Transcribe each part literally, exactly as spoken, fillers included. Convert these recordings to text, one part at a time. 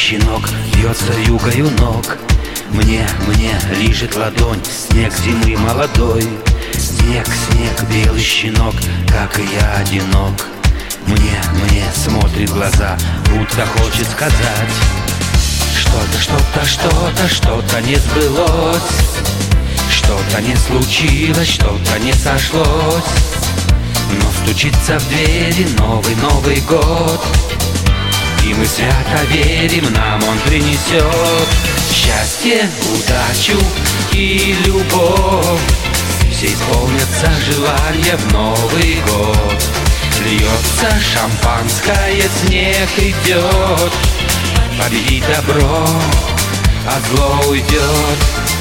щенок бьется югою ног. Мне, мне лижет ладонь снег зимы молодой. Снег, снег, белый щенок, как и я одинок. Мне, мне смотрит в глаза, будто хочет сказать: что-то, что-то, что-то, что-то не сбылось, что-то не случилось, что-то не сошлось. Но стучится в двери новый Новый год, и мы свято верим, нам он принесет счастье, удачу и любовь. Все исполнятся желания в Новый год. Льется шампанское, снег идет, победит добро, а зло уйдет.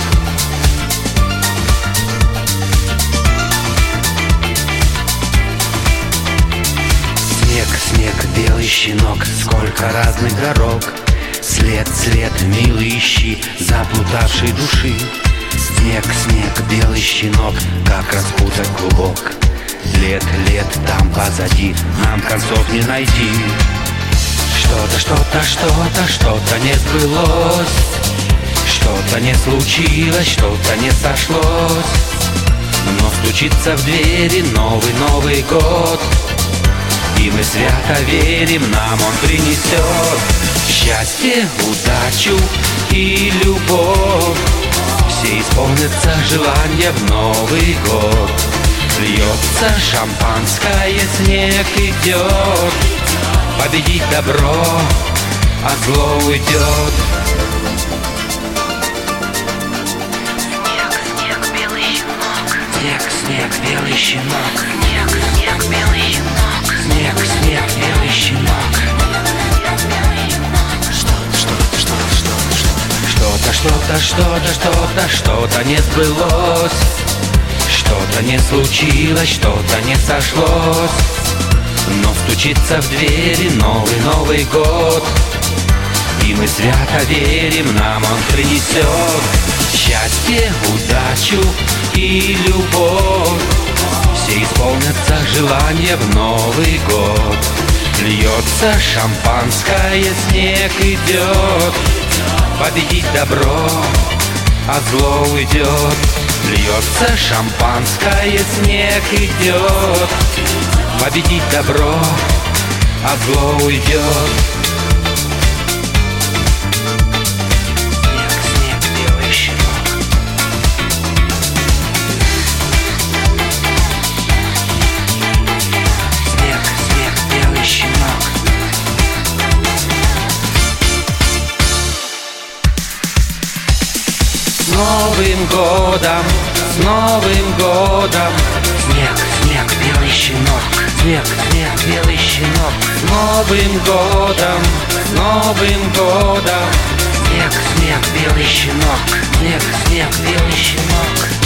Снег, снег, белый щенок, сколько разных дорог. След, след, милый ищи, заплутавшей души. Снег, снег, белый щенок, как распутать клубок. Лет, лет там позади, нам концов не найти. Что-то, что-то, что-то, что-то не сбылось, что-то не случилось, что-то не сошлось. Но стучится в двери новый Новый год, и мы свято верим, нам он принесет счастье, удачу и любовь. Все исполнятся желания в Новый год. Льется шампанское, снег идет, победит добро, а зло уйдет. Снег, снег, белый щенок. Снег, снег, белый щенок. Снег, снег, белый щенок. Снег, снег, белый щенок. Что-то, что-то, что-то, что-то, Что-то, что-то, что-то, что-то, что-то не сбылось, что-то не случилось, что-то не сошлось. Но стучится в двери новый Новый год, и мы свято верим, нам он принесет счастье, удачу и любовь. Все исполнятся желания в Новый год. Льется шампанское, снег идет, победит добро, а зло уйдет. Льется шампанское, снег идет, победит добро, а зло уйдет. Снег, снег, белый щенок. Снег, снег, белый щенок. С Новым годом, с Новым годом. Снег, снег, белый щенок. Снег, снег, белый щенок. С Новым годом, с Новым годом. Снег, снег, белый щенок. Снег, снег, белый щенок.